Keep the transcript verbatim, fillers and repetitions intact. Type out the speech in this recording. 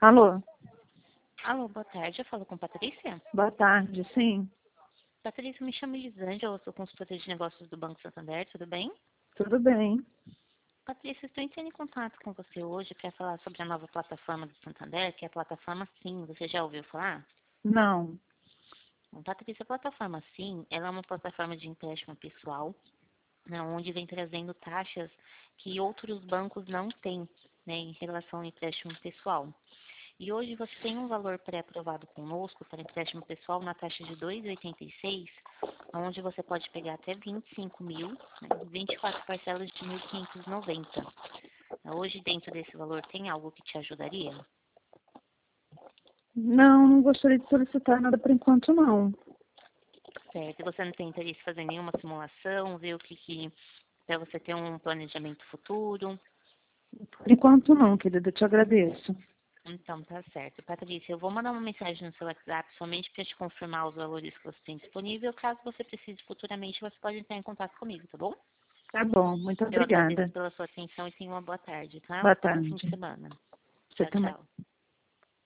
Alô? Alô, boa tarde. Eu falo com Patrícia. Boa tarde, sim. Patrícia, me chamo Elisângela, eu sou consultora de negócios do Banco Santander, tudo bem? Tudo bem. Patrícia, estou entrando em contato com você hoje para falar sobre a nova plataforma do Santander, que é a plataforma Sim. Você já ouviu falar? Não. Bom, Patrícia, a plataforma Sim, ela é uma plataforma de empréstimo pessoal, né, onde vem trazendo taxas que outros bancos não têm, né, em relação ao empréstimo pessoal. E hoje você tem um valor pré-aprovado conosco para empréstimo pessoal na taxa de dois vírgula oitenta e seis, onde você pode pegar até vinte e cinco mil, né, vinte e quatro parcelas de mil quinhentos e noventa. Hoje, dentro desse valor, tem algo que te ajudaria? Não, não gostaria de solicitar nada por enquanto, não. Certo. E você não tem interesse em fazer nenhuma simulação, ver o que, que para você ter um planejamento futuro? Por enquanto não, querida, eu te agradeço. Então, tá certo. Patrícia, eu vou mandar uma mensagem no seu WhatsApp somente para te confirmar os valores que você tem disponível. Caso você precise futuramente, você pode entrar em contato comigo, tá bom? Tá bom, muito Eu agradeço obrigada. pela sua atenção e tenha uma boa tarde, tá? Boa Bom fim de tarde. semana. Você Tchau, também. tchau.